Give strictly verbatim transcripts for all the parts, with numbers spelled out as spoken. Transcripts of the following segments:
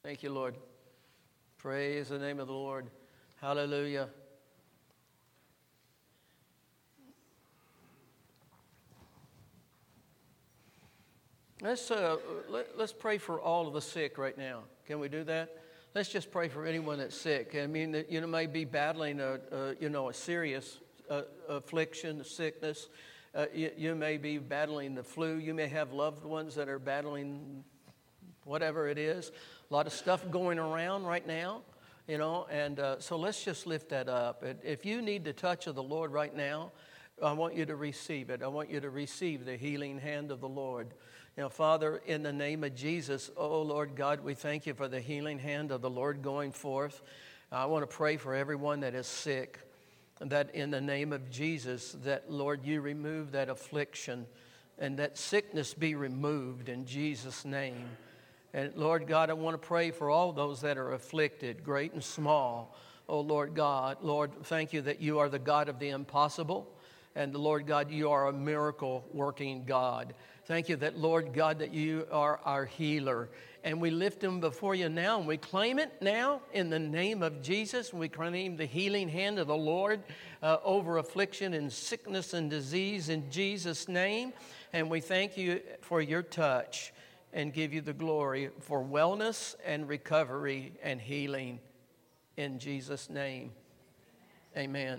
Thank you, Lord. Praise the name of the Lord. Hallelujah. Let's uh, let, let's pray for all of the sick right now. Can we do that? Let's just pray for anyone that's sick. I mean, you know, may be battling a, a you know a serious uh, affliction, sickness. Uh, you, you may be battling the flu. You may have loved ones that are battling whatever it is. A lot of stuff going around right now, you know. And uh, so let's just lift that up. If you need the touch of the Lord right now, I want you to receive it. I want you to receive the healing hand of the Lord. You know, Father, in the name of Jesus, oh Lord God, we thank you for the healing hand of the Lord going forth. I want to pray for everyone that is sick, that in the name of Jesus, that Lord, you remove that affliction and that sickness be removed in Jesus' name. And Lord God, I want to pray for all those that are afflicted, great and small. Oh Lord God, Lord, thank you that you are the God of the impossible. And Lord God, you are a miracle working God. Thank you that, Lord God, that you are our healer. And we lift them before you now, and we claim it now in the name of Jesus. We claim the healing hand of the Lord uh, over affliction and sickness and disease in Jesus' name. And we thank you for your touch and give you the glory for wellness and recovery and healing in Jesus' name. Amen.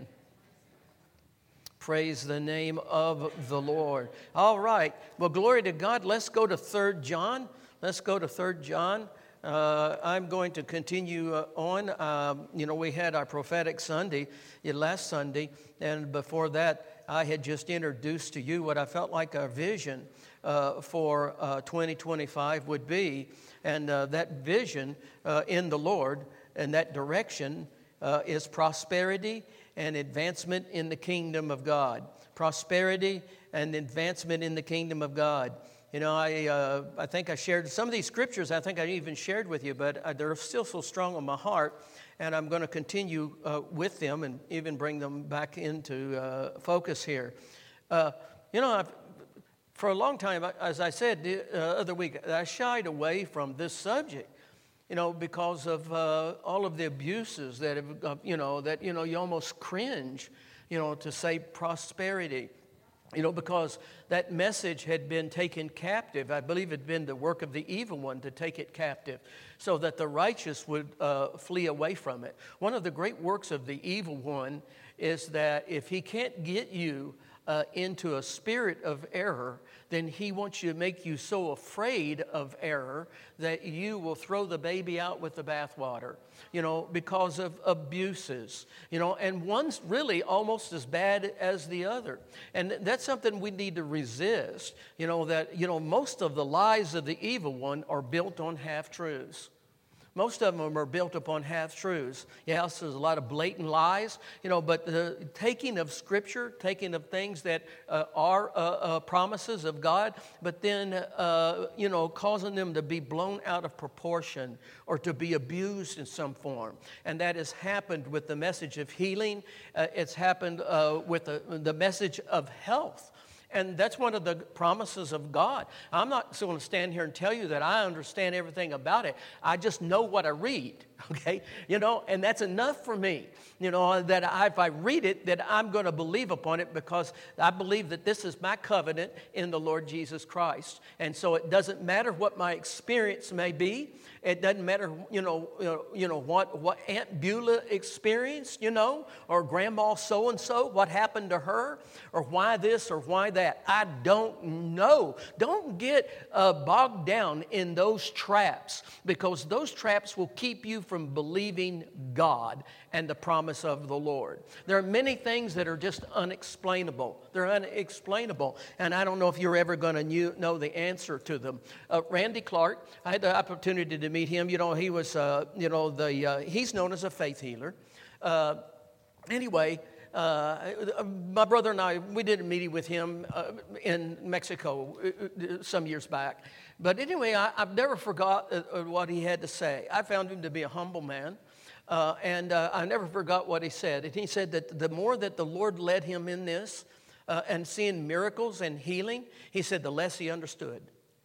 Praise the name of the Lord. All right. Well, glory to God. Let's go to Third John. Let's go to Third John. Uh, I'm going to continue uh, on. Um, you know, we had our prophetic Sunday uh, last Sunday, and before that, I had just introduced to you what I felt like our vision uh, for uh, twenty twenty-five would be. And uh, that vision uh, in the Lord and that direction uh, is prosperity and advancement in the kingdom of God. Prosperity and advancement in the kingdom of God. You know, I uh, I think I shared some of these scriptures, I think I even shared with you, but uh, they're still so strong on my heart, and I'm going to continue uh, with them and even bring them back into uh, focus here. Uh, you know, I've, for a long time, as I said the uh, other week, I shied away from this subject. You know, because of uh, all of the abuses that have, uh, you know, that, you know, you almost cringe, you know, to say prosperity. You know, because that message had been taken captive. I believe it had been the work of the evil one to take it captive so that the righteous would uh, flee away from it. One of the great works of the evil one is that if he can't get you uh, into a spirit of error, then he wants you to make you so afraid of error that you will throw the baby out with the bathwater, you know, because of abuses, you know, and one's really almost as bad as the other. And that's something we need to resist, you know, that, you know, most of the lies of the evil one are built on half-truths. Most of them are built upon half-truths. Yes, there's a lot of blatant lies, you know, but the taking of Scripture, taking of things that uh, are uh, uh, promises of God, but then, uh, you know, causing them to be blown out of proportion or to be abused in some form. And that has happened with the message of healing. Uh, it's happened uh, with the, the message of health. And that's one of the promises of God. I'm not going to stand here and tell you that I understand everything about it. I just know what I read, okay? You know, and that's enough for me, you know, that I, if I read it, that I'm going to believe upon it because I believe that this is my covenant in the Lord Jesus Christ. And so it doesn't matter what my experience may be. It doesn't matter, you know, you know, you know what, what Aunt Beulah experienced, you know, or Grandma so-and-so, what happened to her, or why this or why that. I don't know. Don't get uh, bogged down in those traps, because those traps will keep you from believing God and the promise of the Lord. There are many things that are just unexplainable. They're unexplainable, and I don't know if you're ever going to know the answer to them. Uh, Randy Clark, I had the opportunity to meet him. You know, he was, uh, you know, the uh, he's known as a faith healer. Uh, anyway, uh, my brother and I, we did a meeting with him uh, in Mexico uh, some years back. But anyway, I, I've never forgot uh, what he had to say. I found him to be a humble man. Uh, and uh, I never forgot what he said. And he said that the more that the Lord led him in this uh, and seeing miracles and healing, he said the less he understood.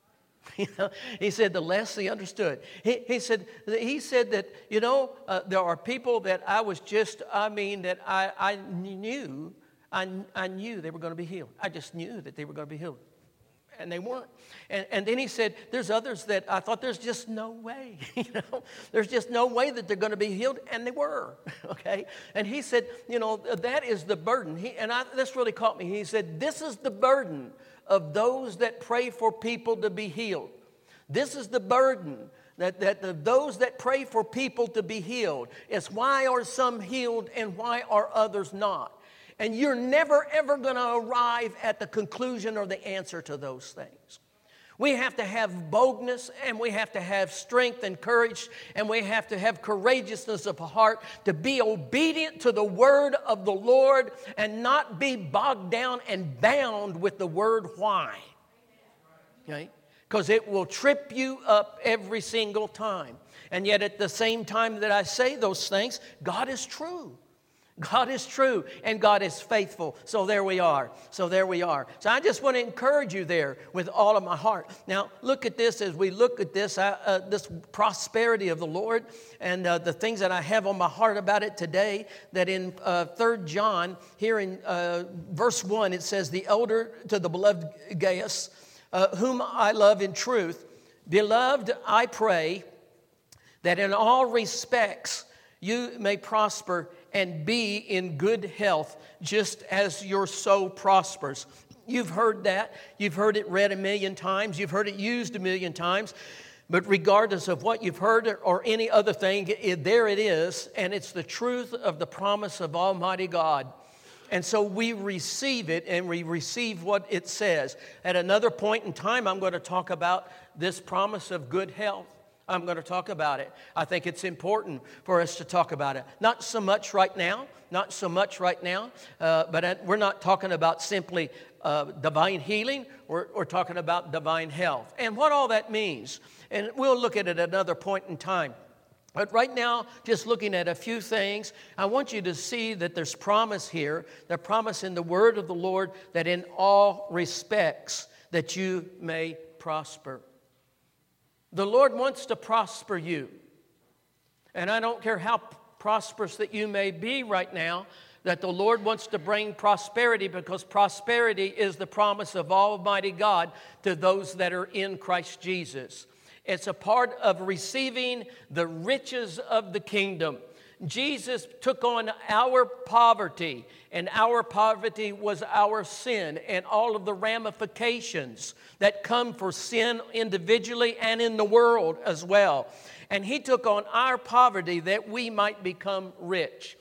You know, he said the less he understood. He, he said he said that, you know, uh, there are people that I was just, I mean, that I, I knew, I, I knew they were going to be healed. I just knew that they were going to be healed. And they weren't. And, and then he said, there's others that I thought there's just no way. You know, there's just no way that they're going to be healed. And they were. Okay. And he said, you know, that is the burden. He, and I, this really caught me. He said, this is the burden of those that pray for people to be healed. This is the burden that, that the, those that pray for people to be healed. It's why are some healed and why are others not? And you're never, ever going to arrive at the conclusion or the answer to those things. We have to have boldness, and we have to have strength and courage, and we have to have courageousness of heart to be obedient to the word of the Lord and not be bogged down and bound with the word why. Okay? Because it will trip you up every single time. And yet at the same time that I say those things, God is true. God is true and God is faithful. So there we are. So there we are. So I just want to encourage you there with all of my heart. Now look at this as we look at this, uh, uh, this prosperity of the Lord and uh, the things that I have on my heart about it today. That in uh, Third John, here in uh, verse one, it says, the elder to the beloved Gaius, uh, whom I love in truth, beloved, I pray that in all respects you may prosper and be in good health, just as your soul prospers. You've heard that. You've heard it read a million times. You've heard it used a million times. But regardless of what you've heard or any other thing, it, there it is. And it's the truth of the promise of Almighty God. And so we receive it and we receive what it says. At another point in time, I'm going to talk about this promise of good health. I'm going to talk about it. I think it's important for us to talk about it. Not so much right now, not so much right now, uh, but we're not talking about simply uh, divine healing. We're, we're talking about divine health and what all that means. And we'll look at it at another point in time. But right now, just looking at a few things, I want you to see that there's promise here, the promise in the word of the Lord that in all respects that you may prosper. The Lord wants to prosper you. And I don't care how prosperous that you may be right now, that the Lord wants to bring prosperity, because prosperity is the promise of Almighty God to those that are in Christ Jesus. It's a part of receiving the riches of the kingdom. Jesus took on our poverty, and our poverty was our sin and all of the ramifications that come for sin individually and in the world as well. And he took on our poverty that we might become rich.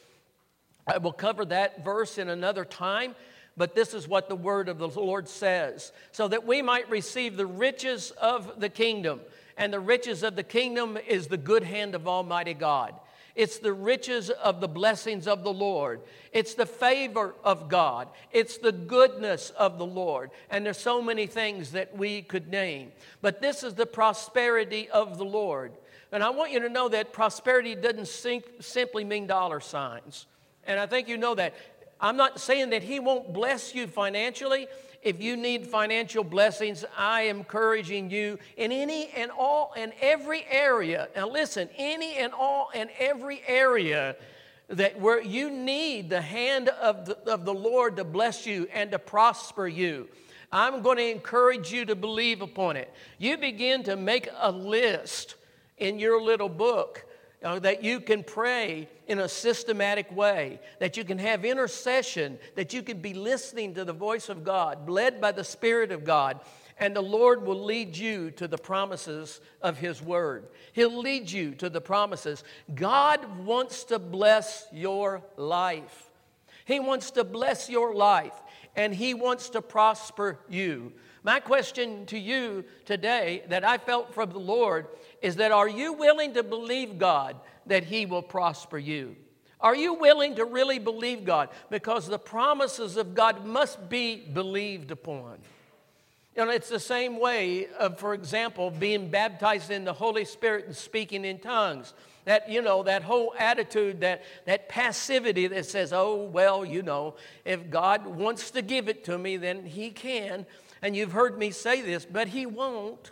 I will cover that verse in another time, but this is what the word of the Lord says, so that we might receive the riches of the kingdom. And the riches of the kingdom is the good hand of Almighty God. It's the riches of the blessings of the Lord. It's the favor of God. It's the goodness of the Lord. And there's so many things that we could name. But this is the prosperity of the Lord. And I want you to know that prosperity doesn't sim- simply mean dollar signs. And I think you know that. I'm not saying that He won't bless you financially. If you need financial blessings, I am encouraging you in any and all and every area. Now listen, any and all and every area that where you need the hand of the, of the Lord to bless you and to prosper you, I'm going to encourage you to believe upon it. You begin to make a list in your little book Uh, that you can pray in a systematic way, that you can have intercession, that you can be listening to the voice of God, led by the Spirit of God, and the Lord will lead you to the promises of His Word. He'll lead you to the promises. God wants to bless your life. He wants to bless your life, and He wants to prosper you. My question to you today that I felt from the Lord is that, are you willing to believe God that He will prosper you? Are you willing to really believe God? Because the promises of God must be believed upon. You know, it's the same way of, for example, being baptized in the Holy Spirit and speaking in tongues. That, you know, that whole attitude, that, that passivity that says, oh, well, you know, if God wants to give it to me, then He can. And you've heard me say this, but He won't.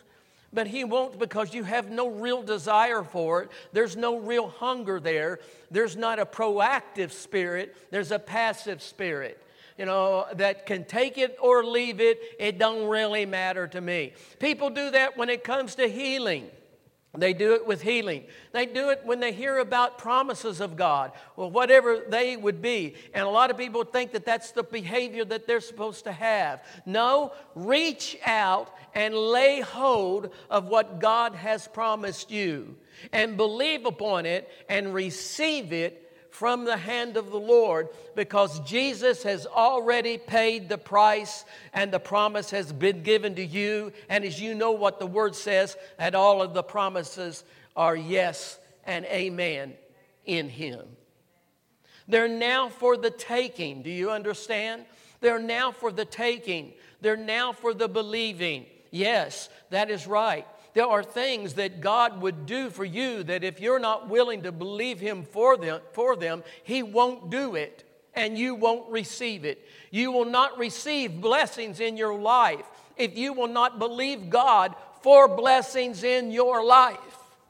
But He won't, because you have no real desire for it. There's no real hunger there. There's not a proactive spirit. There's a passive spirit, you know, that can take it or leave it. It don't really matter to me. People do that when it comes to healing. They do it with healing. They do it when they hear about promises of God, or whatever they would be. And a lot of people think that that's the behavior that they're supposed to have. No, reach out and lay hold of what God has promised you, and believe upon it and receive it from the hand of the Lord, because Jesus has already paid the price and the promise has been given to you. And as you know what the Word says, that all of the promises are yes and amen in Him. They're now for the taking. Do you understand? They're now for the taking. They're now for the believing. Yes, that is right. There are things that God would do for you that if you're not willing to believe Him for them, for them, He won't do it, and you won't receive it. You will not receive blessings in your life if you will not believe God for blessings in your life.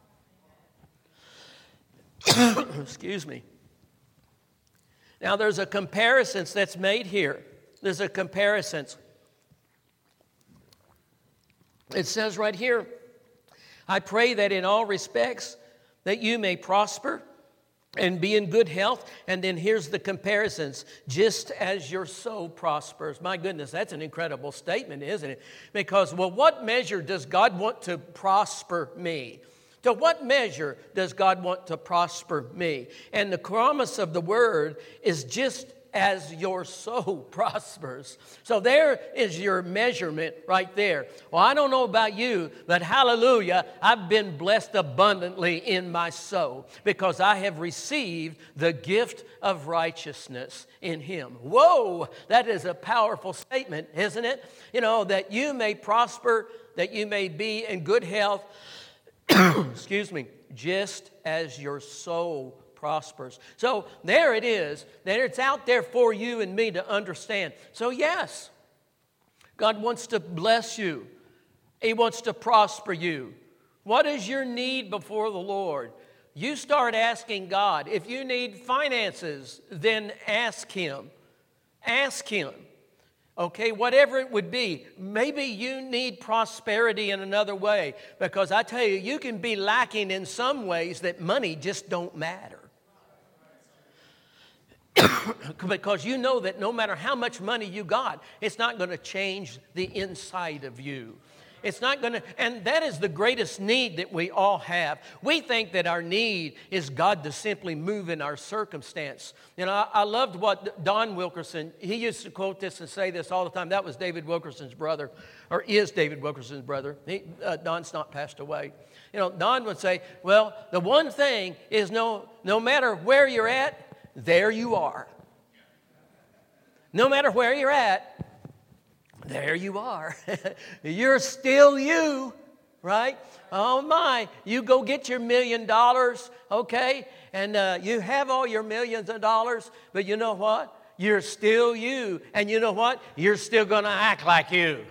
Excuse me. Now there's a comparison that's made here. There's a comparison. It says right here, I pray that in all respects that you may prosper and be in good health. And then here's the comparisons. Just as your soul prospers. My goodness, that's an incredible statement, isn't it? Because, well, what measure does God want to prosper me? To what measure does God want to prosper me? And the promise of the Word is just as your soul prospers. So there is your measurement right there. Well, I don't know about you, but hallelujah, I've been blessed abundantly in my soul because I have received the gift of righteousness in Him. Whoa, that is a powerful statement, isn't it? You know, that you may prosper, that you may be in good health, excuse me, just as your soul prospers. So there it is. That it's out there for you and me to understand. So yes, God wants to bless you. He wants to prosper you. What is your need before the Lord? You start asking God. If you need finances, then ask Him. Ask Him. Okay, whatever it would be. Maybe you need prosperity in another way. Because I tell you, you can be lacking in some ways that money just don't matter. Because you know that no matter how much money you got, it's not going to change the inside of you. It's not going to, and that is the greatest need that we all have. We think that our need is God to simply move in our circumstance. You know, I, I loved what Don Wilkerson, he used to quote this and say this all the time. That was David Wilkerson's brother, or is David Wilkerson's brother. He, uh, Don's not passed away. You know, Don would say, well, the one thing is no, no matter where you're at, there you are. No matter where you're at, there you are. You're still you, right? Oh my, you go get your million dollars, okay? And uh, you have all your millions of dollars, but you know what? You're still you. And you know what? You're still going to act like you.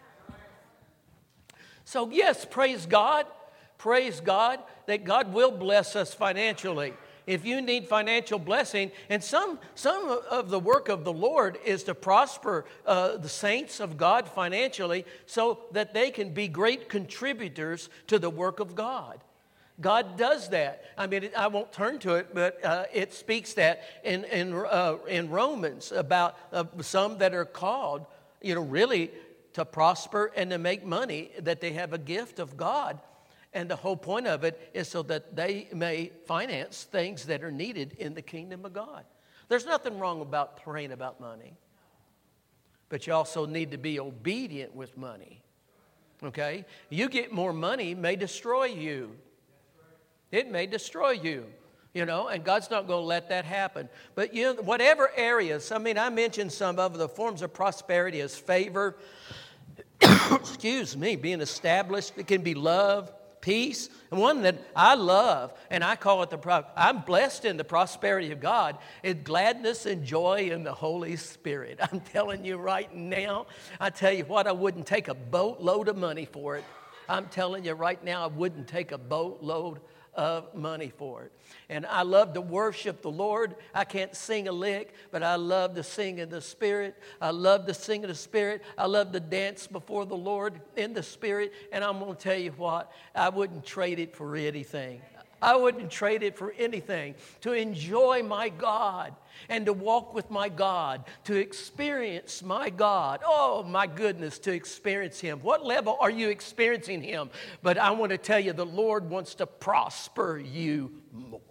So yes, praise God. Praise God that God will bless us financially. If you need financial blessing, and some, some of the work of the Lord is to prosper uh, the saints of God financially so that they can be great contributors to the work of God. God does that. I mean, I won't turn to it, but uh, it speaks that in, in, uh, in Romans about uh, some that are called, you know, really to prosper and to make money, that they have a gift of God. And the whole point of it is so that they may finance things that are needed in the kingdom of God. There's nothing wrong about praying about money. But you also need to be obedient with money. Okay? You get more money may destroy you. It may destroy you. You know, and God's not going to let that happen. But you know, whatever areas, I mean, I mentioned some of the forms of prosperity as favor, excuse me, being established. It can be love, peace, and one that I love, and I call it the, pro- I'm blessed in the prosperity of God, is gladness and joy in the Holy Spirit. I'm telling you right now, I tell you what, I wouldn't take a boatload of money for it. I'm telling you right now, I wouldn't take a boatload of money for it. And I love to worship the Lord. I can't sing a lick, but I love to sing in the Spirit. I love to sing in the Spirit. I love to dance before the Lord in the Spirit. And I'm going to tell you what, I wouldn't trade it for anything. I wouldn't trade it for anything. To enjoy my God and to walk with my God, to experience my God. Oh, my goodness, to experience Him. What level are you experiencing Him? But I want to tell you, the Lord wants to prosper you more.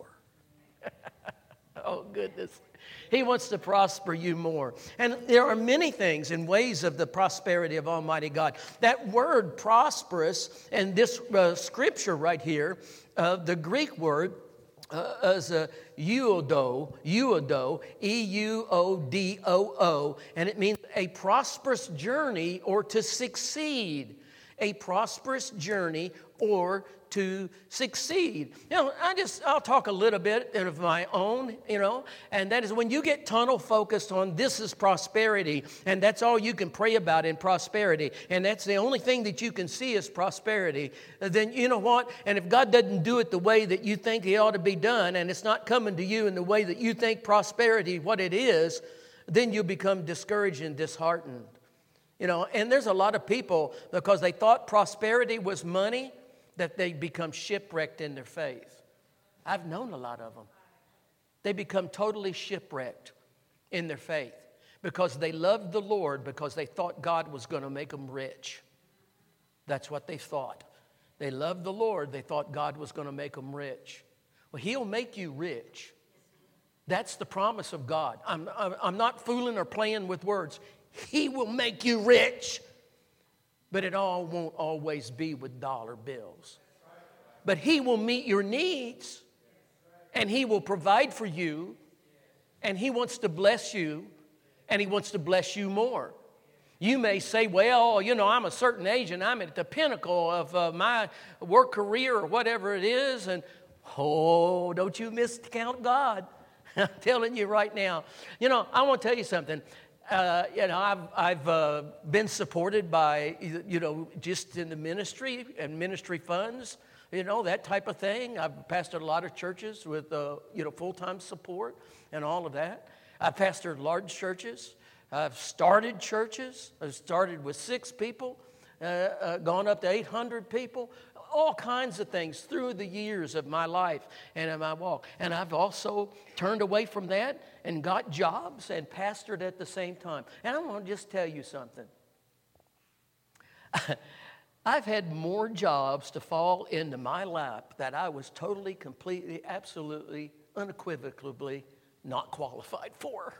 Oh, goodness. He wants to prosper you more. And there are many things and ways of the prosperity of Almighty God. That word prosperous and this uh, scripture right here, uh, the Greek word uh, is a euodo, euodo, E U O D O O, and it means a prosperous journey or to succeed. A prosperous journey or to succeed. You know, I just, I'll talk a little bit of my own, you know, and that is when you get tunnel focused on this is prosperity, and that's all you can pray about in prosperity, and that's the only thing that you can see is prosperity, then you know what? And if God doesn't do it the way that you think He ought to be done, and it's not coming to you in the way that you think prosperity, what it is, then you become discouraged and disheartened. You know, and there's a lot of people, because they thought prosperity was money, that they become shipwrecked in their faith. I've known a lot of them. They become totally shipwrecked in their faith because they loved the Lord because they thought God was going to make them rich. That's what they thought. They loved the Lord. They thought God was going to make them rich. Well, He'll make you rich. That's the promise of God. I'm, I'm not fooling or playing with words. He will make you rich. But it all won't always be with dollar bills. But He will meet your needs. And He will provide for you. And He wants to bless you. And He wants to bless you more. You may say, well, you know, I'm a certain age and I'm at the pinnacle of uh, my work career or whatever it is. And, oh, don't you miscount God. I'm telling you right now. You know, I want to tell you something. Uh, you know, I've, I've uh, been supported by, you know, just in the ministry and ministry funds, you know, that type of thing. I've pastored a lot of churches with, uh, you know, full-time support and all of that. I've pastored large churches. I've started churches. I've started with six people, uh, uh, gone up to eight hundred people. All kinds of things through the years of my life and in my walk. And I've also turned away from that and got jobs and pastored at the same time. And I want to just tell you something. I've had more jobs to fall into my lap that I was totally, completely, absolutely, unequivocally not qualified for.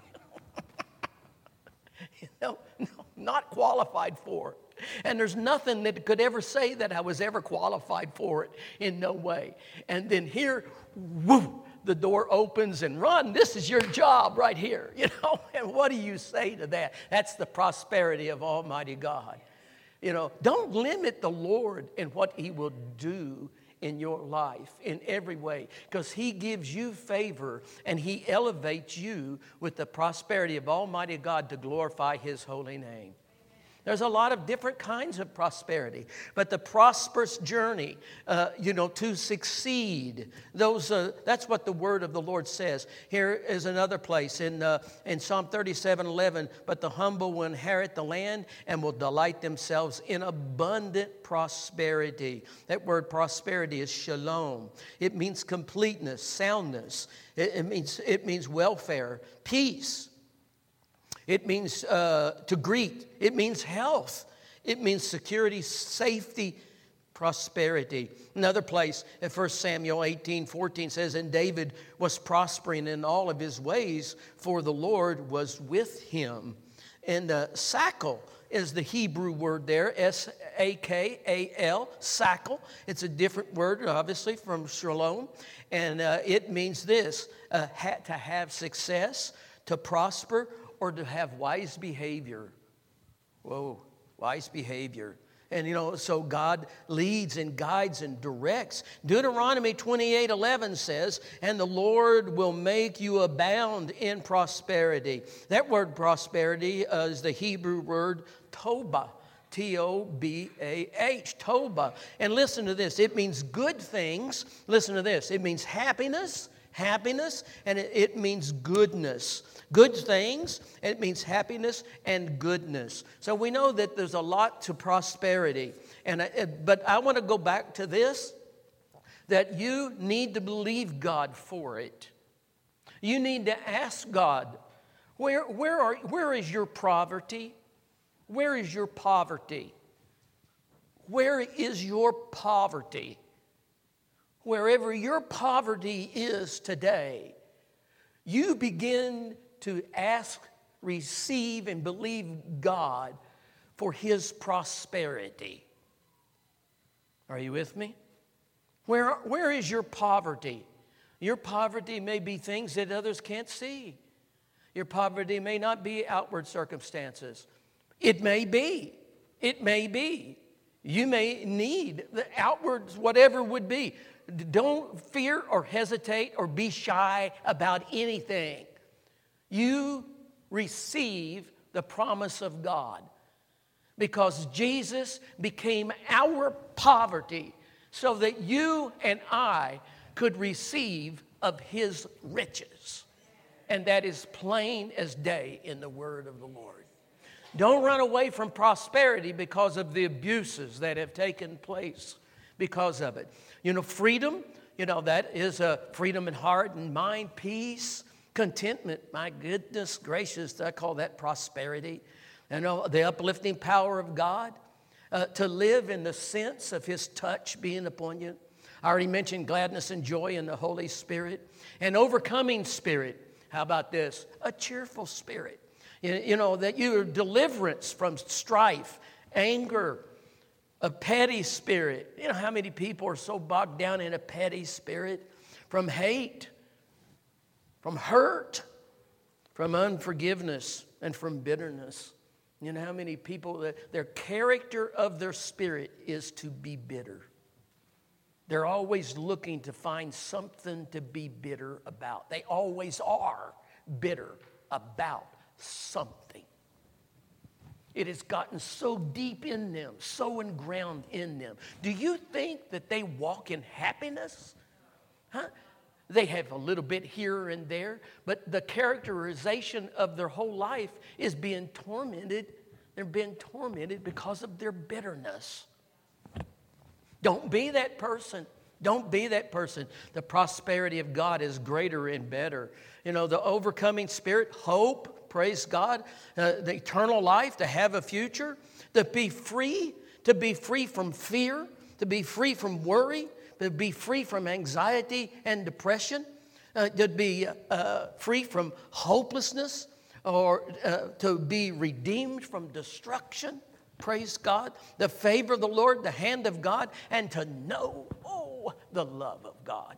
you know, no, not qualified for. And there's nothing that could ever say that I was ever qualified for it in no way. And then here, whoo, the door opens and run. This is your job right here, you know. And what do you say to that? That's the prosperity of Almighty God. You know, don't limit the Lord in what He will do in your life in every way, because He gives you favor and He elevates you with the prosperity of Almighty God to glorify His holy name. There's a lot of different kinds of prosperity, but the prosperous journey, uh, you know, to succeed, those uh, that's what the word of the Lord says. Here is another place in uh, in Psalm thirty-seven eleven. But the humble will inherit the land and will delight themselves in abundant prosperity. That word prosperity is shalom. It means completeness, soundness. It, it means it means welfare, peace. It means uh, to greet. It means health. It means security, safety, prosperity. Another place at First Samuel eighteen fourteen says, and David was prospering in all of his ways, for the Lord was with him. And uh, sakal is the Hebrew word there, S A K A L, sakal. It's a different word, obviously, from shalom. And uh, it means this, uh, ha- to have success, to prosper, or to have wise behavior. Whoa, wise behavior. And, you know, so God leads and guides and directs. Deuteronomy twenty-eight eleven says, and the Lord will make you abound in prosperity. That word prosperity uh, is the Hebrew word toba. T O B A H, Toba. And listen to this. It means good things. Listen to this. It means happiness, happiness, and it, it means goodness. Good things, it means happiness and goodness. So we know that there's a lot to prosperity. And I, but I want to go back to this, that you need to believe God for it. You need to ask God, where, where, are, where is your poverty? Where is your poverty? Where is your poverty? Wherever your poverty is today, you begin to ask, receive, and believe God for His prosperity. Are you with me? Where, where is your poverty? Your poverty may be things that others can't see. Your poverty may not be outward circumstances. It may be. It may be. You may need the outwards, whatever would be. Don't fear or hesitate or be shy about anything. You receive the promise of God because Jesus became our poverty so that you and I could receive of His riches. And that is plain as day in the word of the Lord. Don't run away from prosperity because of the abuses that have taken place because of it. You know, freedom, you know, that is a freedom in heart and mind, peace, contentment. My goodness gracious, I call that prosperity. You know, the uplifting power of God, uh, to live in the sense of His touch being upon you. I already mentioned gladness and joy in the Holy Spirit. An overcoming spirit. How about this? A cheerful spirit. You, you know, that your deliverance from strife, anger, a petty spirit. You know how many people are so bogged down in a petty spirit? From hate, from hurt, from unforgiveness, and from bitterness. You know how many people, that their character of their spirit is to be bitter. They're always looking to find something to be bitter about. They always are bitter about something. It has gotten so deep in them, so engrounded in them. Do you think that they walk in happiness? Huh? They have a little bit here and there, but the characterization of their whole life is being tormented. They're being tormented because of their bitterness. Don't be that person. Don't be that person. The prosperity of God is greater and better. You know, the overcoming spirit, hope, praise God, uh, the eternal life, to have a future, to be free, to be free from fear, to be free from worry, to be free from anxiety and depression, uh, to be uh, free from hopelessness, or uh, to be redeemed from destruction. Praise God. The favor of the Lord, the hand of God, and to know, oh, the love of God.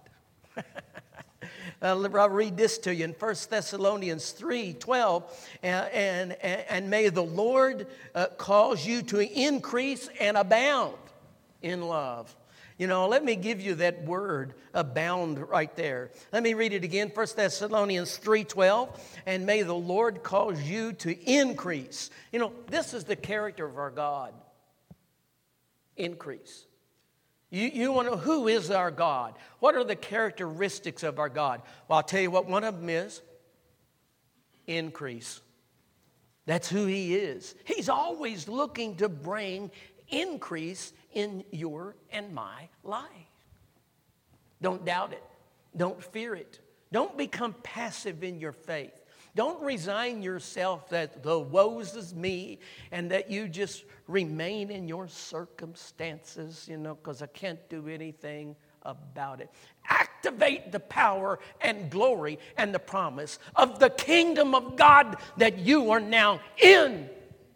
I'll read this to you in First Thessalonians three twelve. And, and, and may the Lord uh, cause you to increase and abound in love. You know, let me give you that word, abound, right there. Let me read it again, First Thessalonians three twelve. And may the Lord cause you to increase. You know, this is the character of our God. Increase. You, you want to know, who is our God? What are the characteristics of our God? Well, I'll tell you what one of them is. Increase. That's who He is. He's always looking to bring increase in your and my life. Don't doubt it. Don't fear it. Don't become passive in your faith. Don't resign yourself that the woes is me and that you just remain in your circumstances, you know, because I can't do anything about it. Activate the power and glory and the promise of the kingdom of God that you are now in.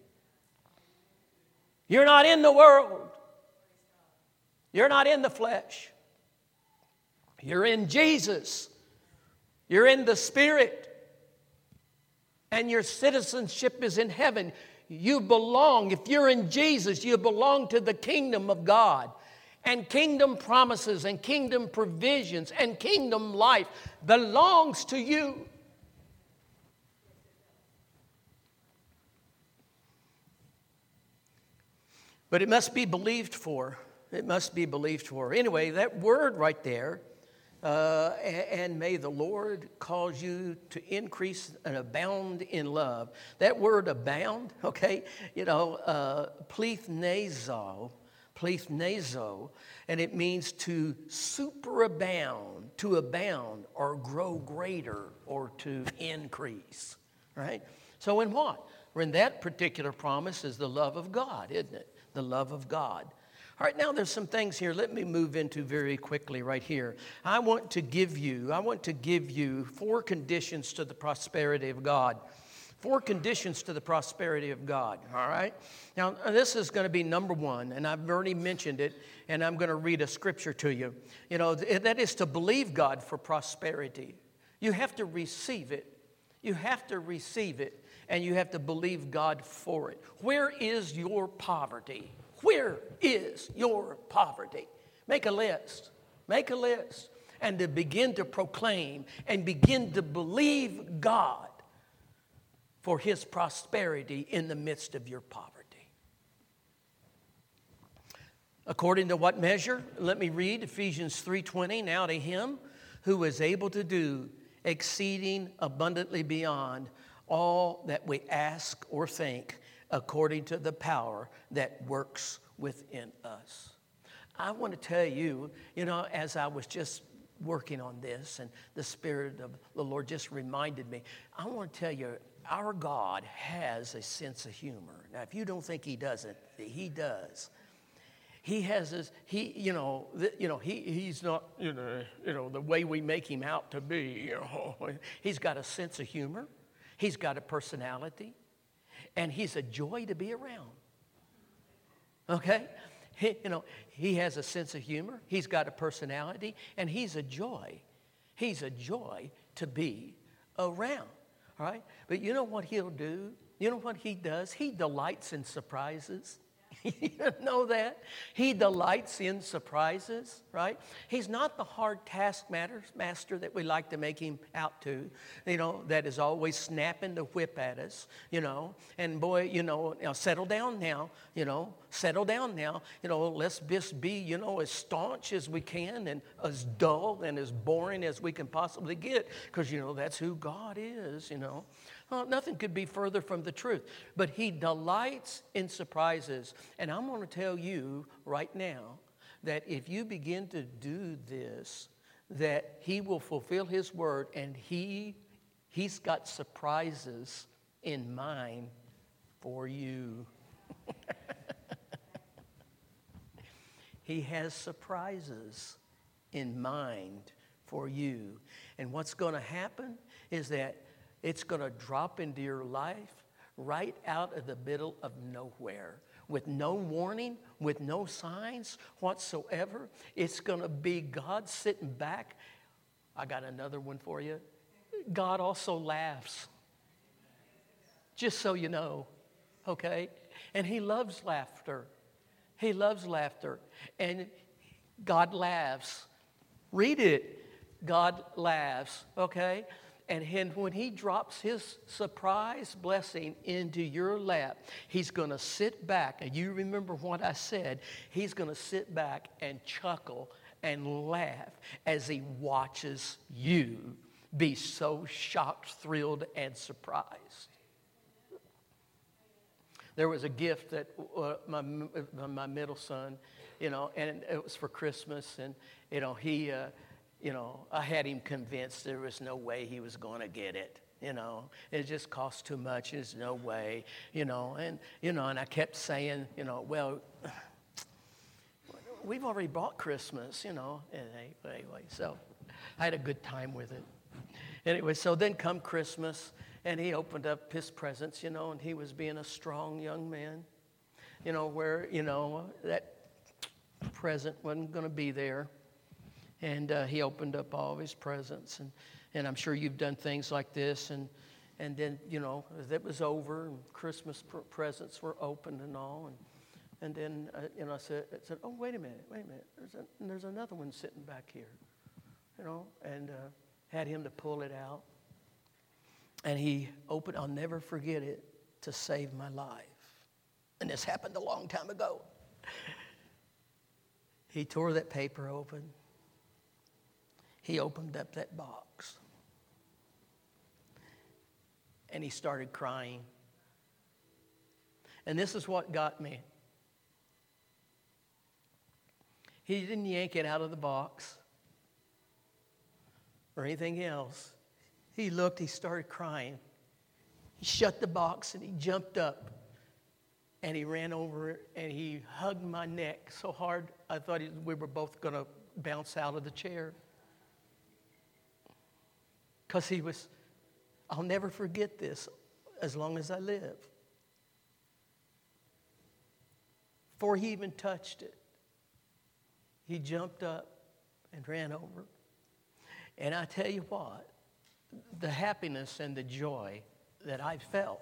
You're not in the world. You're not in the flesh. You're in Jesus. You're in the Spirit. And your citizenship is in heaven. You belong, if you're in Jesus, you belong to the kingdom of God. And kingdom promises and kingdom provisions and kingdom life belongs to you. But it must be believed for. It must be believed for. Anyway, that word right there, uh, and, and may the Lord cause you to increase and abound in love. That word abound, okay, you know, uh, plethnazo, plethnazo, and it means to superabound, to abound, or grow greater, or to increase, right? So in what? Well, in that particular promise is the love of God, isn't it? The love of God. All right, now there's some things here. Let me move into very quickly right here. I want to give you, I want to give you four conditions to the prosperity of God. Four conditions to the prosperity of God, all right? Now, this is going to be number one, and I've already mentioned it, and I'm going to read a scripture to you. You know, that is to believe God for prosperity. You have to receive it. You have to receive it, and you have to believe God for it. Where is your poverty? Where is your poverty? Make a list. Make a list. And to begin to proclaim and begin to believe God for His prosperity in the midst of your poverty. According to what measure? Let me read Ephesians three twenty. Now to Him who is able to do exceeding abundantly beyond all that we ask or think, according to the power that works within us. I want to tell you, you know, as I was just working on this and the Spirit of the Lord just reminded me, I want to tell you, our God has a sense of humor. Now, if you don't think He doesn't, He does. He has this, he, you know, th- you know, he, he's not, you know, you know, the way we make Him out to be. You know. He's got a sense of humor. He's got a personality. And He's a joy to be around. Okay? He, you know, He has a sense of humor. He's got a personality. And He's a joy. He's a joy to be around. All right? But you know what He'll do? You know what He does? He delights in surprises. You know that? He delights in surprises, right? He's not the hard taskmaster that we like to make Him out to, you know, that is always snapping the whip at us, you know. And boy, you know, now settle down now, you know, settle down now. You know, let's just be, you know, as staunch as we can and as dull and as boring as we can possibly get because, you know, that's who God is, you know. Well, nothing could be further from the truth. But He delights in surprises. And I'm going to tell you right now that if you begin to do this, that He will fulfill His word, and he, He's got surprises in mind for you. He has surprises in mind for you. And what's going to happen is that it's going to drop into your life right out of the middle of nowhere with no warning, with no signs whatsoever. It's going to be God sitting back. I got another one for you. God also laughs. Just so you know, okay? And He loves laughter. He loves laughter. And God laughs. Read it. God laughs, okay? And when He drops His surprise blessing into your lap, He's going to sit back. And you remember what I said. He's going to sit back and chuckle and laugh as He watches you be so shocked, thrilled, and surprised. There was a gift that uh, my, my middle son, you know, and it was for Christmas. And, you know, he... Uh, You know, I had him convinced there was no way he was going to get it. You know, it just cost too much. There's no way, you know. And, you know, and I kept saying, you know, well, we've already bought Christmas, you know. And anyway, so I had a good time with it. Anyway, so then come Christmas, and he opened up his presents, you know, and he was being a strong young man, you know, where, you know, that present wasn't going to be there. And uh, he opened up all of his presents. And, and I'm sure you've done things like this. And, and then, you know, as it was over and Christmas pr- presents were opened and all. And, and then, uh, you know, I said, I said, oh, wait a minute, wait a minute. There's, a, there's another one sitting back here, you know, and uh, had him to pull it out. And he opened, I'll never forget it, to save my life. And this happened a long time ago. He tore that paper open. He opened up that box. And he started crying. And this is what got me. He didn't yank it out of the box or anything else. He looked, he started crying. He shut the box and he jumped up and he ran over and he hugged my neck so hard I thought he, we were both going to bounce out of the chair. Because he was, I'll never forget this as long as I live. Before he even touched it, he jumped up and ran over. And I tell you what, the happiness and the joy that I felt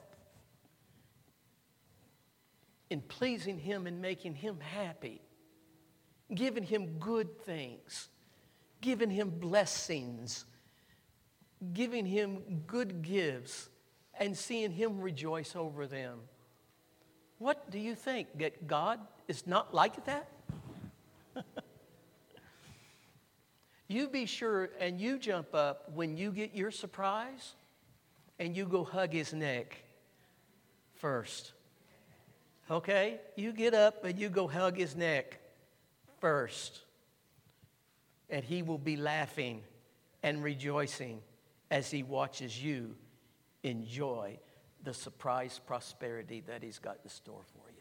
in pleasing him and making him happy, giving him good things, giving him blessings, giving him good gifts, and seeing him rejoice over them. What do you think? That God is not like that? You be sure and you jump up when you get your surprise and you go hug his neck first. Okay? You get up and you go hug his neck first. And he will be laughing and rejoicing as he watches you enjoy the surprise prosperity that he's got in store for you.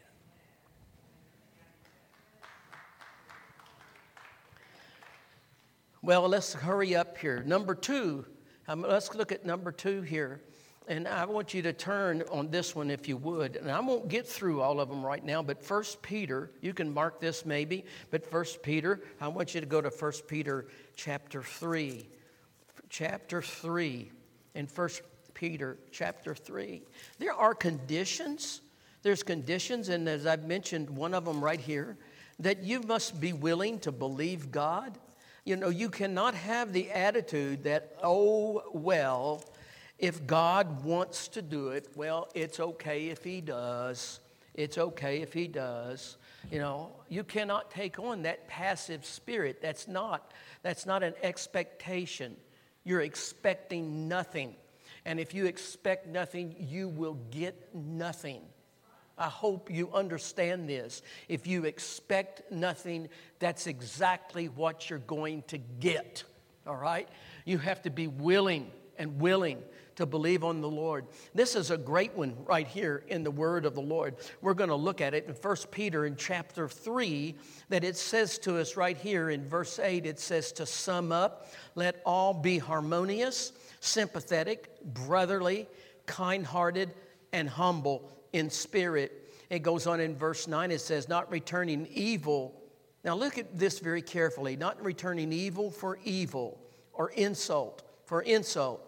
Well, let's hurry up here. Number two, um, let's look at number two here. And I want you to turn on this one if you would. And I won't get through all of them right now, but First Peter, you can mark this maybe, but First Peter, I want you to go to First Peter chapter three. Chapter three. In First Peter chapter three. There are conditions. There's conditions, and as I've mentioned, one of them right here, that you must be willing to believe God. You know, you cannot have the attitude that, oh, well, if God wants to do it, well, it's okay if he does. It's okay if he does. You know, you cannot take on that passive spirit. That's not, that's not an expectation. You're expecting nothing. And if you expect nothing, you will get nothing. I hope you understand this. If you expect nothing, that's exactly what you're going to get. All right? You have to be willing and willing to believe on the Lord. This is a great one right here in the word of the Lord. We're going to look at it in First Peter in chapter three, that it says to us right here in verse eight, it says, to sum up, let all be harmonious, sympathetic, brotherly, kind-hearted, and humble in spirit. It goes on in verse nine, it says, not returning evil. Now look at this very carefully. Not returning evil for evil or insult for insult.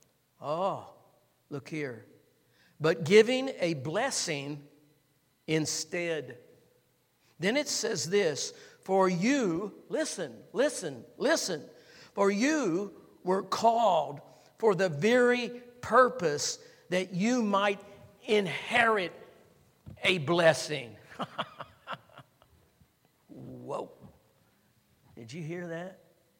Oh, look here. But giving a blessing instead. Then it says this, for you, listen, listen, listen, for you were called for the very purpose that you might inherit a blessing. Whoa. Did you hear that?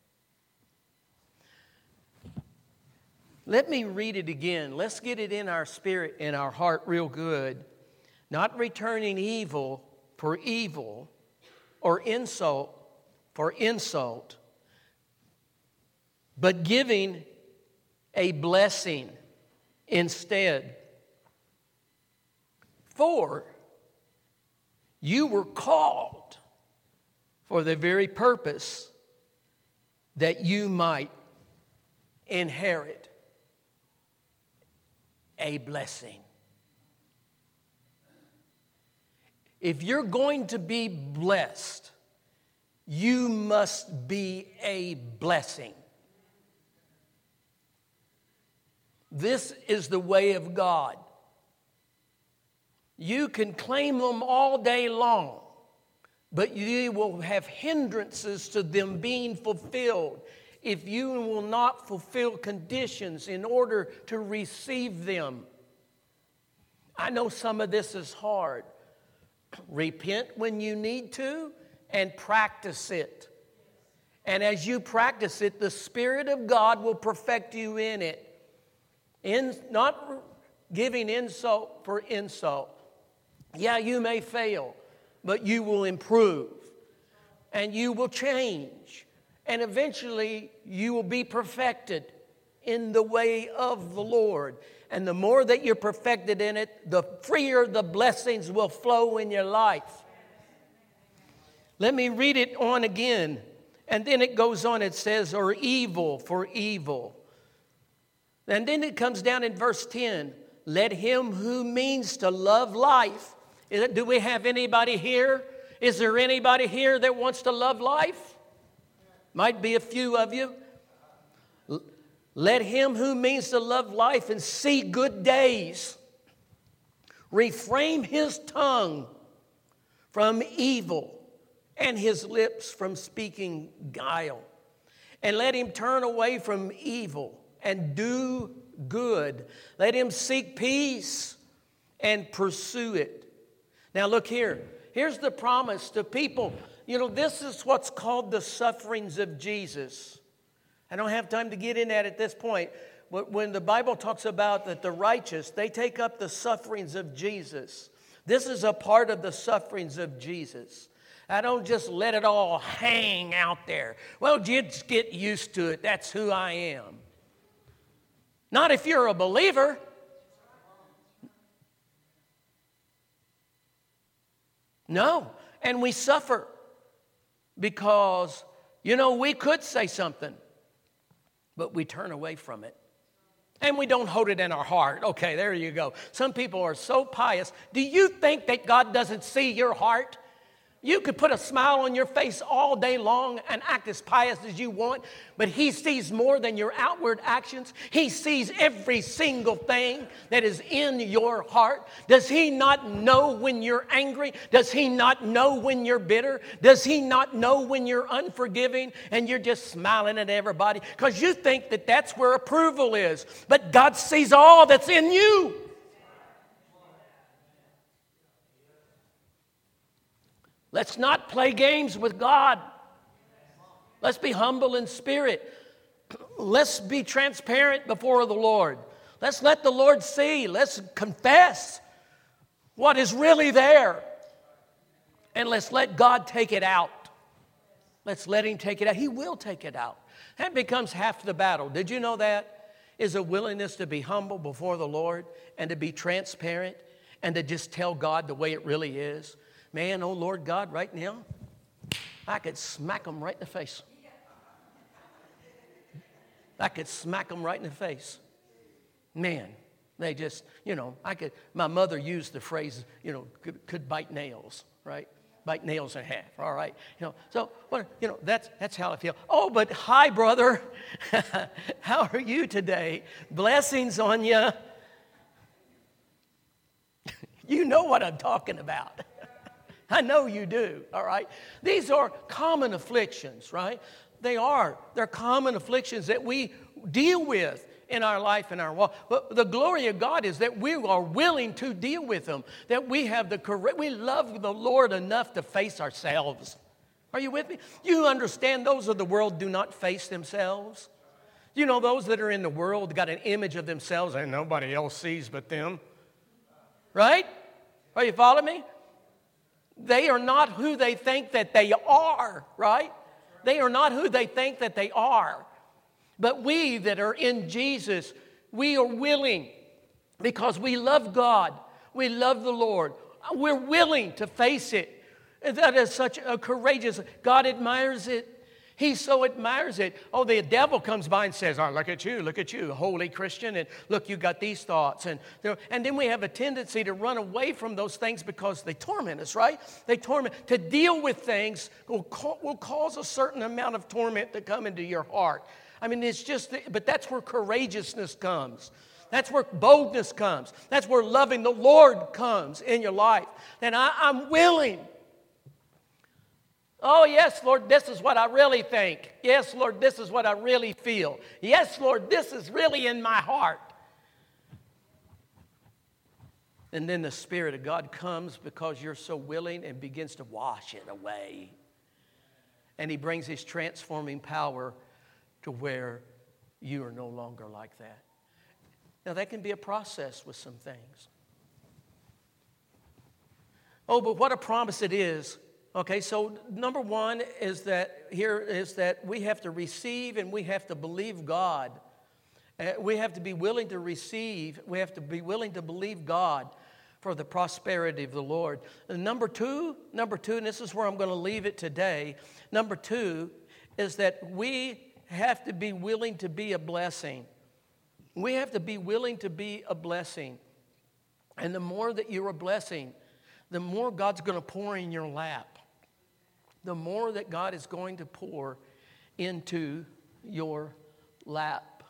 Let me read it again. Let's get it in our spirit, in our heart real good. Not returning evil for evil or insult for insult, but giving a blessing instead. For you were called for the very purpose that you might inherit a blessing. If you're going to be blessed, you must be a blessing. This is the way of God. You can claim them all day long, but you will have hindrances to them being fulfilled if you will not fulfill conditions in order to receive them. I know some of this is hard, Repent when you need to and practice it. And as you practice it, the Spirit of God will perfect you in it. In, not giving insult for insult. Yeah, you may fail, but you will improve. And you will change. And eventually, you will be perfected in the way of the Lord. And the more that you're perfected in it, the freer the blessings will flow in your life. Let me read it on again. And then it goes on, it says, or evil for evil. And then it comes down in verse ten. Let him who means to love life. Is it, do we have anybody here? Is there anybody here that wants to love life? Might be a few of you. Let him who means to love life and see good days refrain his tongue from evil and his lips from speaking guile. And let him turn away from evil and do good. Let him seek peace and pursue it. Now look here. Here's the promise to people. You know, this is what's called the sufferings of Jesus. I don't have time to get in that at this point. But when the Bible talks about that the righteous, they take up the sufferings of Jesus. This is a part of the sufferings of Jesus. I don't just let it all hang out there. Well, just get used to it. That's who I am. Not if you're a believer. No. And we suffer because, you know, we could say something, but we turn away from it. And we don't hold it in our heart. Okay, there you go. Some people are so pious. Do you think that God doesn't see your heart? You could put a smile on your face all day long and act as pious as you want, but He sees more than your outward actions. He sees every single thing that is in your heart. Does He not know when you're angry? Does He not know when you're bitter? Does He not know when you're unforgiving and you're just smiling at everybody? Because you think that that's where approval is. But God sees all that's in you. Let's not play games with God. Let's be humble in spirit. Let's be transparent before the Lord. Let's let the Lord see. Let's confess what is really there. And let's let God take it out. Let's let Him take it out. He will take it out. That becomes half the battle. Did you know that? Is a willingness to be humble before the Lord and to be transparent and to just tell God the way it really is. Man, oh Lord God, right now, I could smack them right in the face. I could smack them right in the face. Man, they just, you know, I could, my mother used the phrase, you know, could, could bite nails, right? Bite nails in half, all right? You know, so, well, you know, that's, that's how I feel. Oh, but hi, brother. How are you today? Blessings on you. You know what I'm talking about. I know you do, all right? These are common afflictions, right? They are. They're common afflictions that we deal with in our life and our walk. But the glory of God is that we are willing to deal with them, that we have the correct, we love the Lord enough to face ourselves. Are you with me? You understand those of the world do not face themselves. You know, those that are in the world got an image of themselves and nobody else sees but them. Right? Are you following me? They are not who they think that they are, right? They are not who they think that they are. But we that are in Jesus, we are willing because we love God. We love the Lord. We're willing to face it. And that is such a courageous, God admires it. He so admires it. Oh, the devil comes by and says, oh, look at you, look at you, holy Christian, and look, you got these thoughts. And, and then we have a tendency to run away from those things because they torment us, right? They torment. To deal with things will, will cause a certain amount of torment to come into your heart. I mean, it's just, but that's where courageousness comes. That's where boldness comes. That's where loving the Lord comes in your life. And I, I'm willing. Oh, yes, Lord, this is what I really think. Yes, Lord, this is what I really feel. Yes, Lord, this is really in my heart. And then the Spirit of God comes because you're so willing and begins to wash it away. And He brings His transforming power to where you are no longer like that. Now, that can be a process with some things. Oh, but what a promise it is. Okay, so number one is that here is that we have to receive and we have to believe God. Uh, we have to be willing to receive. We have to be willing to believe God for the prosperity of the Lord. And number two, number two, and this is where I'm going to leave it today. Number two is that we have to be willing to be a blessing. We have to be willing to be a blessing. And the more that you're a blessing, the more God's going to pour in your lap. The more that God is going to pour into your lap.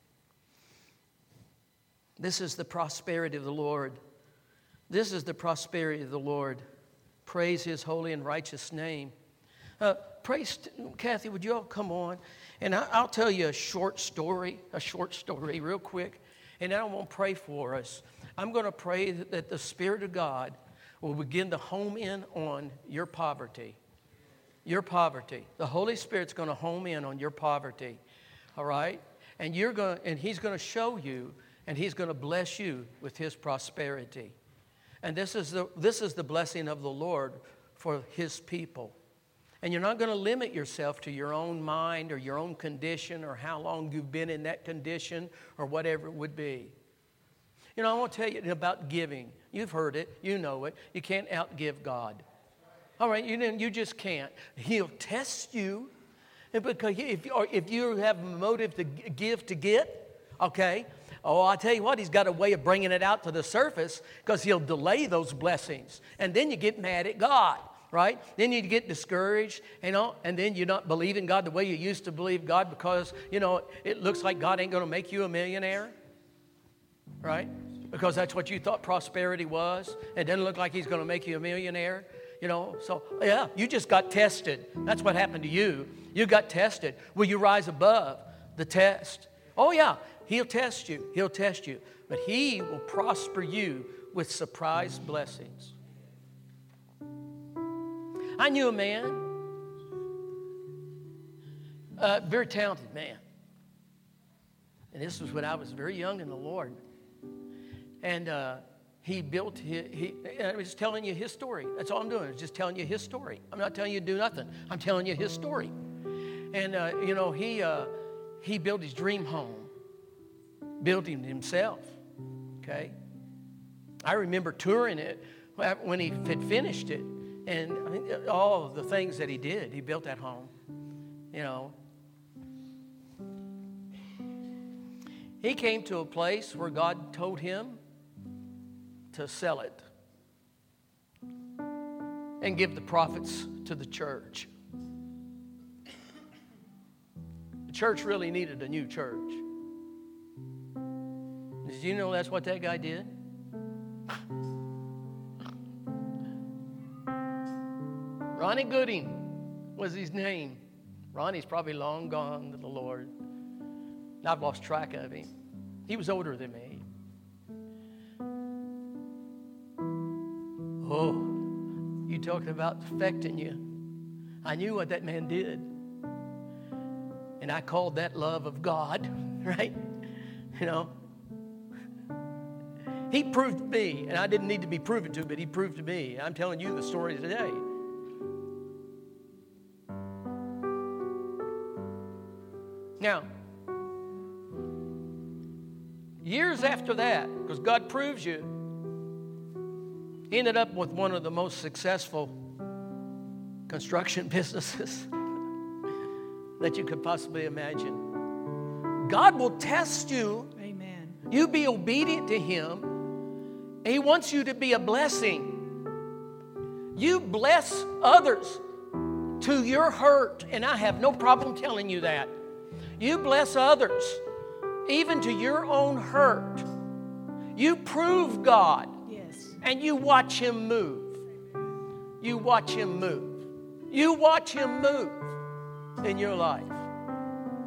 This is the prosperity of the Lord. This is the prosperity of the Lord. Praise His holy and righteous name. Uh, praise, Kathy, would you all come on? And I, I'll tell you a short story, a short story real quick. And I want to pray for us. I'm going to pray that, that the Spirit of God will begin to home in on your poverty. Your poverty. The Holy Spirit's going to home in on your poverty. All right? And you're going and He's going to show you and He's going to bless you with His prosperity. And this is the this is the blessing of the Lord for His people. And you're not going to limit yourself to your own mind or your own condition or how long you've been in that condition or whatever it would be. You know, I want to tell you about giving. You've heard it. You know it. You can't outgive God. All right, you, you just can't. He'll test you. Because if, or if you have a motive to give to get, okay, oh, I'll tell you what, He's got a way of bringing it out to the surface because He'll delay those blessings. And then you get mad at God, right? Then you get discouraged, you know, and then you're not believing God the way you used to believe God because, you know, it looks like God ain't going to make you a millionaire, right? Because that's what you thought prosperity was. It doesn't look like He's going to make you a millionaire. You know, so, yeah, you just got tested. That's what happened to you. You got tested. Will you rise above the test? Oh, yeah, He'll test you. He'll test you. But He will prosper you with surprise blessings. I knew a man, a very talented man. And this was when I was very young in the Lord. And, uh, He built, his, he, I was telling you his story. That's all I'm doing, is just telling you his story. I'm not telling you to do nothing. I'm telling you his story. And, uh, you know, he uh, he built his dream home, built him himself, okay? I remember touring it when he had finished it. And I mean, all of the things that he did, he built that home, you know. He came to a place where God told him to sell it and give the profits to the church. The church really needed a new church. Did you know that's what that guy did? Ronnie Gooding was his name. Ronnie's probably long gone to the Lord. I've lost track of him. He was older than me. Oh, you talking about affecting you. I knew what that man did. And I called that love of God, right? You know. He proved to me, and I didn't need to be proven to, but he proved to me. I'm telling you the story today. Now, years after that, because God proves you, he ended up with one of the most successful construction businesses that you could possibly imagine. God will test you. Amen. You be obedient to Him. He wants you to be a blessing. You bless others to your hurt, and I have no problem telling you that. You bless others even to your own hurt. You prove God. And you watch Him move. You watch Him move. You watch Him move in your life.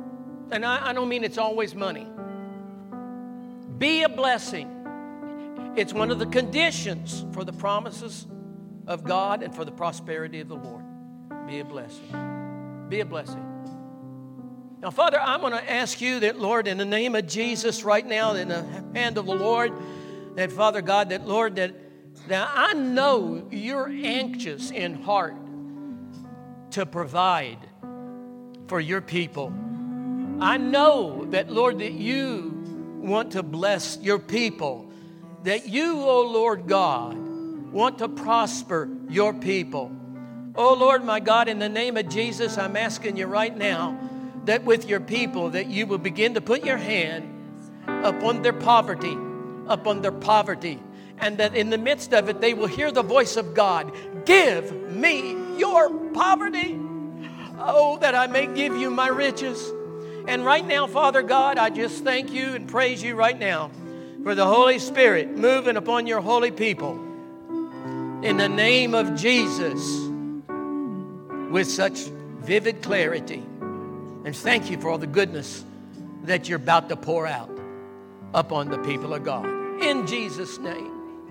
And I, I don't mean it's always money. Be a blessing. It's one of the conditions for the promises of God and for the prosperity of the Lord. Be a blessing. Be a blessing. Now, Father, I'm going to ask you that, Lord, in the name of Jesus right now, in the hand of the Lord, that, Father God, that, Lord, that, that I know you're anxious in heart to provide for your people. I know that, Lord, that you want to bless your people, that you, oh Lord God, want to prosper your people. Oh Lord, my God, in the name of Jesus, I'm asking you right now that with your people, that you will begin to put your hand upon their poverty, upon their poverty, and that in the midst of it, they will hear the voice of God. Give me your poverty, oh, that I may give you my riches. And right now, Father God, I just thank you and praise you right now for the Holy Spirit moving upon your holy people in the name of Jesus with such vivid clarity. And thank you for all the goodness that you're about to pour out upon the people of God. In Jesus' name,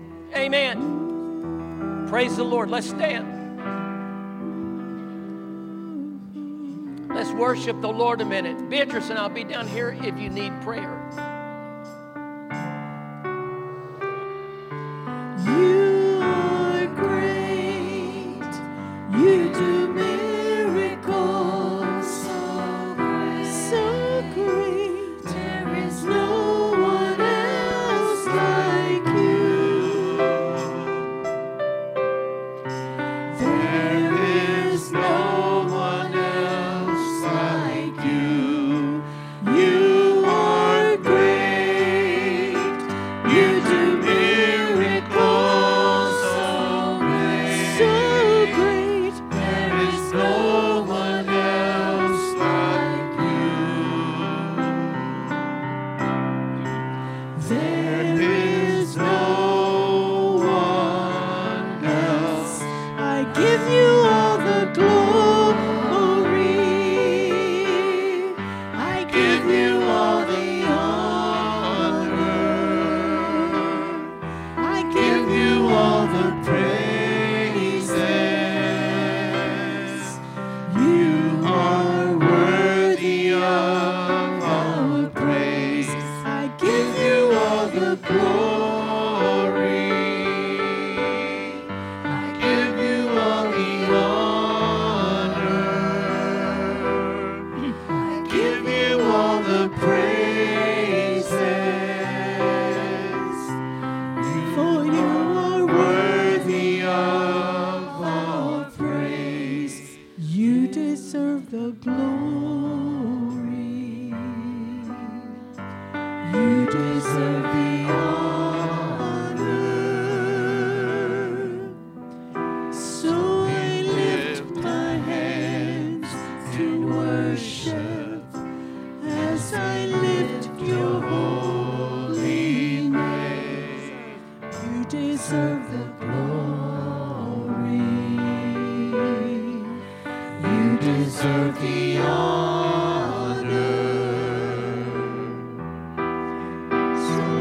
amen. Praise the Lord. Let's stand. Let's worship the Lord a minute. Beatrice and I'll be down here if you need prayer. You are great. You do miracles so great. So great. There is no one else like you. There is no one else like you. You are great. You do miracles so great. So great. There is no one else like you. There is no one else. I give you all the glory. I give you all the honor. I give you all the praises. You are worthy of our praise. I give you all the glory. I give you all the honor. I give you all the praises. For you are worthy of all praise. You deserve the glory. You deserve the honor. So I lift my hands to worship as I lift your holy name. You deserve the glory. You deserve the honor. So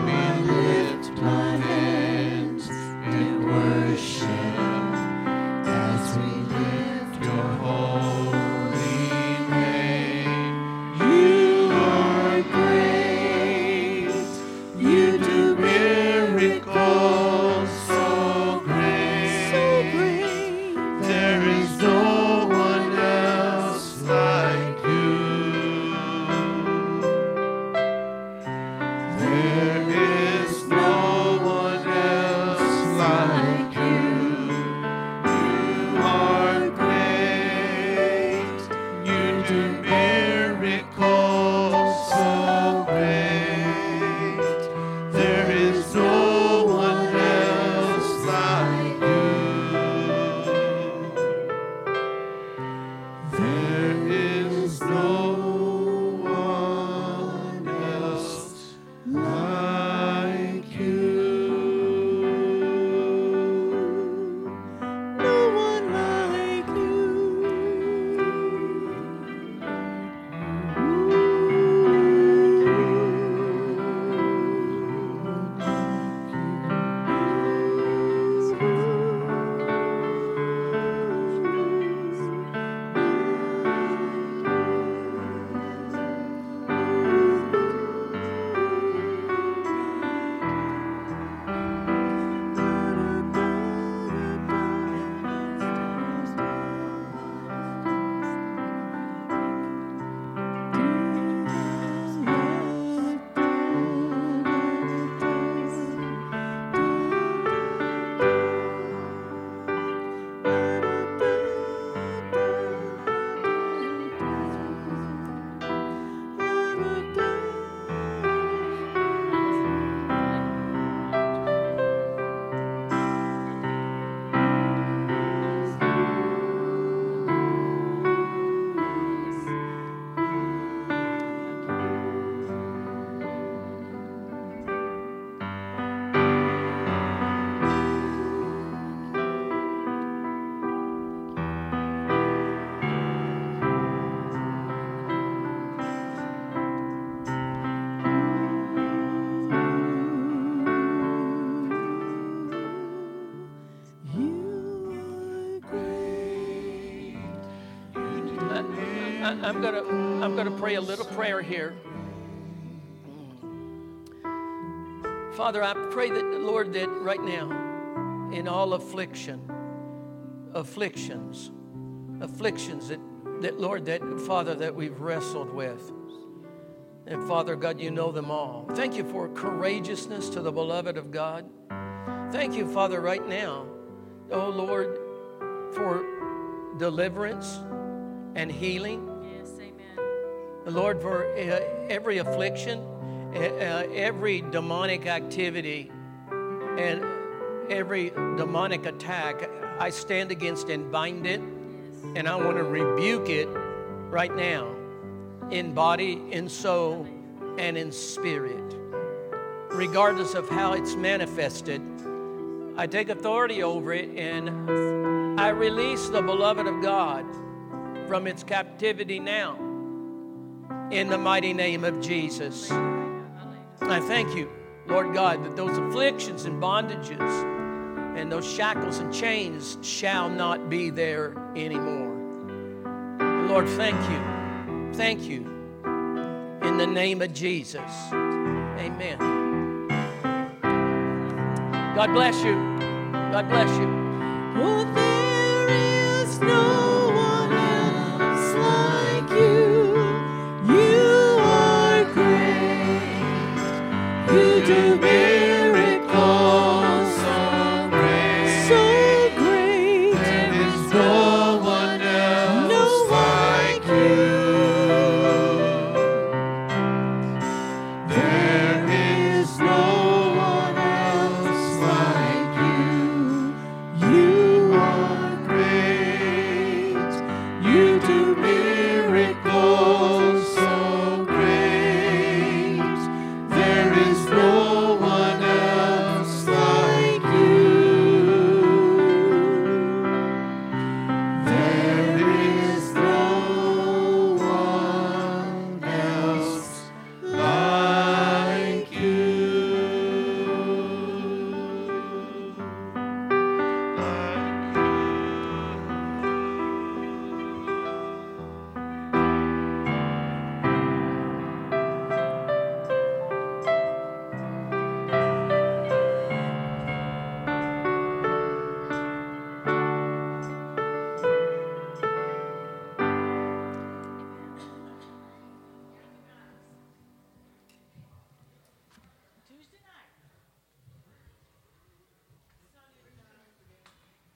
I'm gonna I'm gonna pray a little prayer here. Father, I pray that, Lord, that right now, in all affliction, afflictions, afflictions that, that Lord, that Father, that we've wrestled with. And Father God, you know them all. Thank you for courageousness to the beloved of God. Thank you, Father, right now, oh Lord, for deliverance and healing. Yes, amen. Lord, for uh, every affliction, uh, uh, every demonic activity, and every demonic attack, I stand against and bind it, and I want to rebuke it right now, in body, in soul, and in spirit. Regardless of how it's manifested, I take authority over it, and I release the beloved of God from its captivity now, in the mighty name of Jesus. I thank you, Lord God, that those afflictions and bondages and those shackles and chains shall not be there anymore. Lord, thank you. Thank you. In the name of Jesus. Amen. God bless you. God bless you. Oh, there is no one else like you. You are great. You do miracles.